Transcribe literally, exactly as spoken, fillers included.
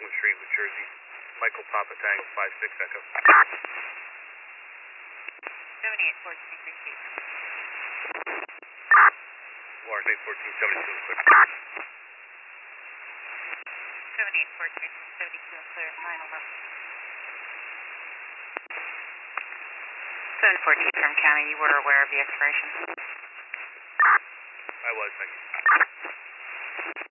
Brooklyn Street with Jersey. Michael Papa Tango five six Echo. seventy-eight fourteen, repeat. Lawrence eight fourteen seventy-two clear. seventy-eight fourteen seventy-two clear, nine eleven. seven fourteen from county, you were aware of the expiration? I was, thank you.